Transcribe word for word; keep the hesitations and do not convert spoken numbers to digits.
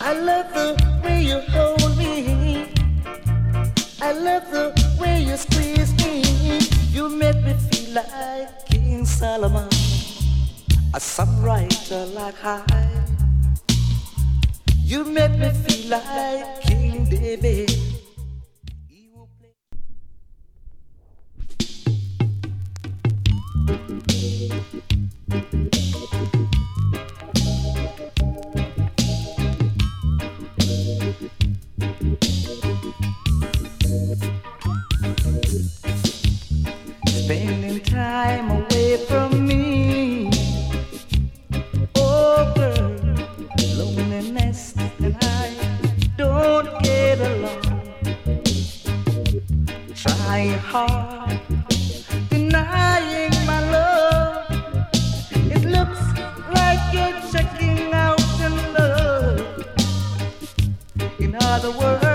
I love the way you hold me. I love the way you squeeze me. You make me feel like King Solomon, a songwriter like I. You make me feel like King David. Spending time away from me, oh girl, loneliness and I don't get along. Trying hard, denying my love. It looks like you're checking out in love. In other words,